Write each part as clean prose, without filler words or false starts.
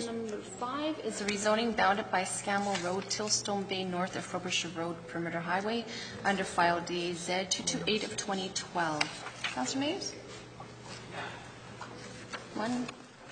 number 5 is the rezoning bounded by Scammell Road, Tillstone Bay, north of Frobisher Road, Perimeter Highway, under file DAZ 228 of 2012. Councillor Mayes? One.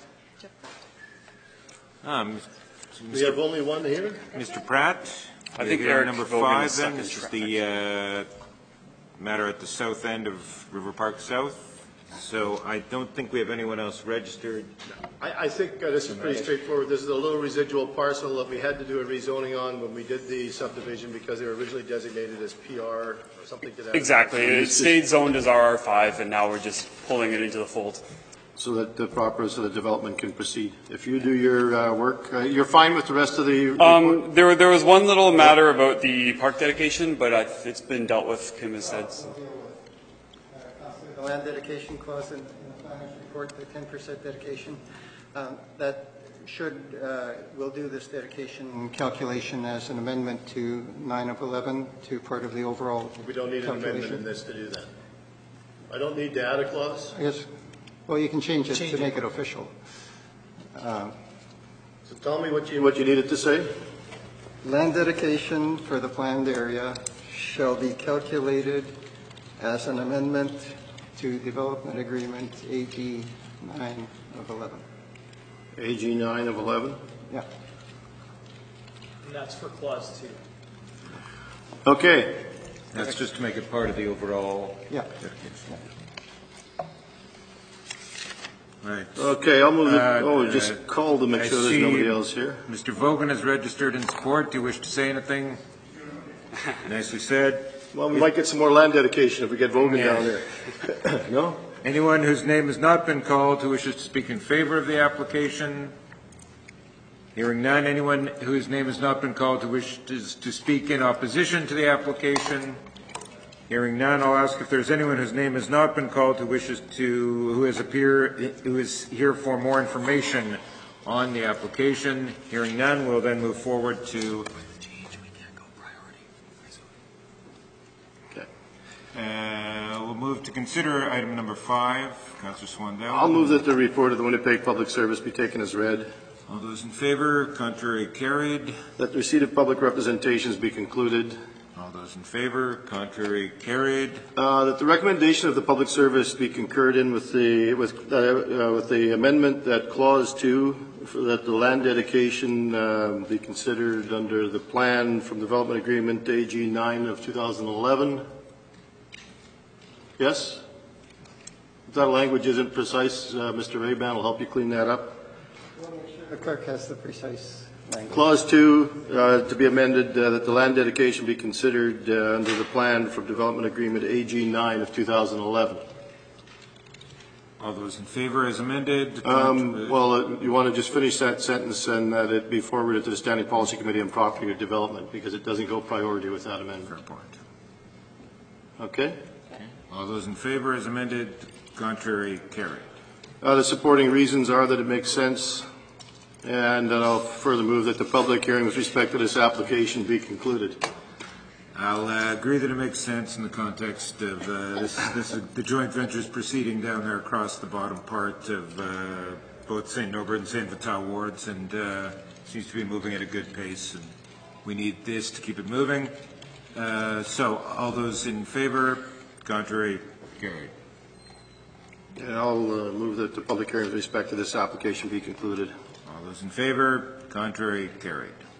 We have only one here? Mr. Pratt? I think Eric number Vogan 5 then. This is the matter at the south end of River Park South. So I don't think we have anyone else registered. I think this is pretty straightforward. This is a little residual parcel that we had to do a rezoning on when we did the subdivision because they were originally designated as PR or something to that. Exactly. It stayed zoned as RR5, and now we're just pulling it into the fold. So that the development can proceed. If you do your work, you're fine with the rest of the report? There was one little matter about the park dedication, but it's been dealt with, Kim has said. So. The land dedication clause in the planners report, the 10% dedication, that we'll do this dedication calculation as an amendment to 9 of 11 to part of the overall We don't need an amendment in this to do that. I don't need to add a clause? Yes. Well, you can change it to make it official. So tell me what you needed to say. Land dedication for the planned area shall be calculated as an amendment to Development Agreement AG 9 of 11. AG 9 of 11? Yeah. And that's for clause 2. Okay. That's just to make it part of the overall. Yeah. Right. Okay, I'll move it. Just call to make sure there's nobody else here. Mr. Vogan is registered in support. Do you wish to say anything? Nicely said. Well, we might get some more land dedication if we get Vogan down there. No? Anyone whose name has not been called who wishes to speak in favor of the application? Hearing none. Anyone whose name has not been called who wishes to speak in opposition to the application? Hearing none, I'll ask if there's anyone whose name has not been called who is here for more information on the application. Hearing none, we'll then move forward to. We'll move to consider item number 5. Councillor Swandell. I'll move that the report of the Winnipeg Public Service be taken as read. All those in favor, contrary carried. That the receipt of public representations be concluded. All those in favor, contrary carried. That the recommendation of the Public Service be concurred in with the amendment that clause 2, that the land dedication be considered under the plan from Development Agreement AG 9 of 2011. Yes? If that language isn't precise, Mr. Rayban will help you clean that up. We'll make sure the clerk has the precise language. Clause 2 to be amended that the land dedication be considered under the plan from Development Agreement AG 9 of 2011. All those in favor as amended? Well, you want to just finish that sentence and that it be forwarded to the Standing Policy Committee on Property Development because it doesn't go priority with that amendment. Fair point. Okay? All those in favor as amended, contrary carried. The supporting reasons are that it makes sense, and I'll further move that the public hearing with respect to this application be concluded. I'll agree that it makes sense in the context of the joint ventures proceeding down there across the bottom part of both St. Norbert and St. Vital wards, and seems to be moving at a good pace, and we need this to keep it moving. So all those in favor, contrary carried. And I'll move that the public hearing with respect to this application be concluded. All those in favor, contrary carried.